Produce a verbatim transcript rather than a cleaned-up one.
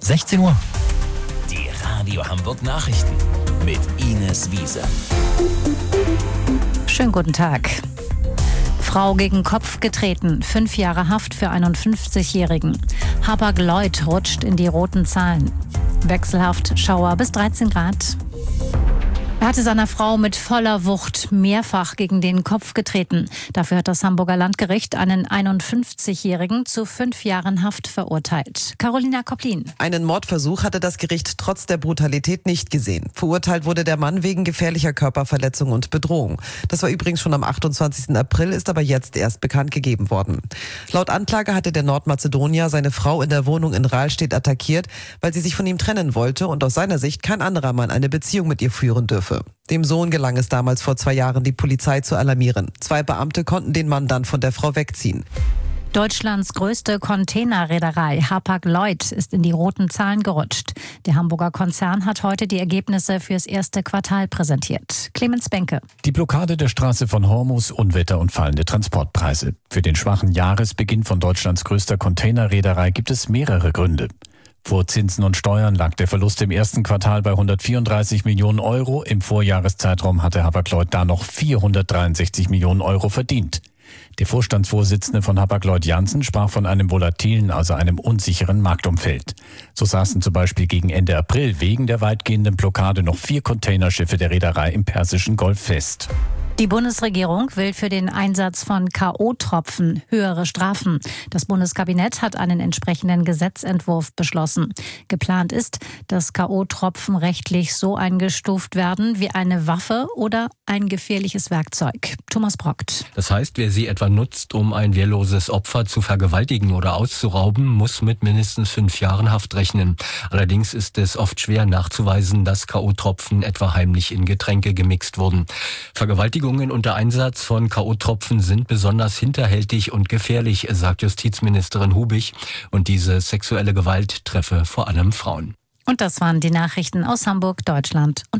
sechzehn Uhr. Die Radio Hamburg Nachrichten mit Ines Wiese. Schönen guten Tag. Frau gegen Kopf getreten, fünf Jahre Haft für einundfünfzigjährigen. Hapag-Lloyd rutscht in die roten Zahlen. Wechselhaft Schauer bis dreizehn Grad. Er hatte seiner Frau mit voller Wucht mehrfach gegen den Kopf getreten. Dafür hat das Hamburger Landgericht einen einundfünfzigjährigen zu fünf Jahren Haft verurteilt. Carolina Koplin. Einen Mordversuch hatte das Gericht trotz der Brutalität nicht gesehen. Verurteilt wurde der Mann wegen gefährlicher Körperverletzung und Bedrohung. Das war übrigens schon am achtundzwanzigsten April, ist aber jetzt erst bekannt gegeben worden. Laut Anklage hatte der Nordmazedonier seine Frau in der Wohnung in Rahlstedt attackiert, weil sie sich von ihm trennen wollte und aus seiner Sicht kein anderer Mann eine Beziehung mit ihr führen dürfe. Dem Sohn gelang es damals vor zwei Jahren, die Polizei zu alarmieren. Zwei Beamte konnten den Mann dann von der Frau wegziehen. Deutschlands größte Containerreederei Hapag-Lloyd ist in die roten Zahlen gerutscht. Der Hamburger Konzern hat heute die Ergebnisse fürs erste Quartal präsentiert. Clemens Benke. Die Blockade der Straße von Hormuz, Unwetter und fallende Transportpreise. Für den schwachen Jahresbeginn von Deutschlands größter Containerreederei gibt es mehrere Gründe. Vor Zinsen und Steuern lag der Verlust im ersten Quartal bei hundertvierunddreißig Millionen Euro. Im Vorjahreszeitraum hatte Hapag-Lloyd da noch vierhundertdreiundsechzig Millionen Euro verdient. Der Vorstandsvorsitzende von Hapag-Lloyd Janssen sprach von einem volatilen, also einem unsicheren Marktumfeld. So saßen zum Beispiel gegen Ende April wegen der weitgehenden Blockade noch vier Containerschiffe der Reederei im Persischen Golf fest. Die Bundesregierung will für den Einsatz von K O-Tropfen höhere Strafen. Das Bundeskabinett hat einen entsprechenden Gesetzentwurf beschlossen. Geplant ist, dass K O-Tropfen rechtlich so eingestuft werden wie eine Waffe oder ein gefährliches Werkzeug. Thomas Brockt. Das heißt, wer sie etwa nutzt, um ein wehrloses Opfer zu vergewaltigen oder auszurauben, muss mit mindestens fünf Jahren Haft rechnen. Allerdings ist es oft schwer nachzuweisen, dass K O-Tropfen etwa heimlich in Getränke gemixt wurden. Vergewaltigungen unter Einsatz von K O-Tropfen sind besonders hinterhältig und gefährlich, sagt Justizministerin Hubig. Und diese sexuelle Gewalt treffe vor allem Frauen. Und das waren die Nachrichten aus Hamburg, Deutschland und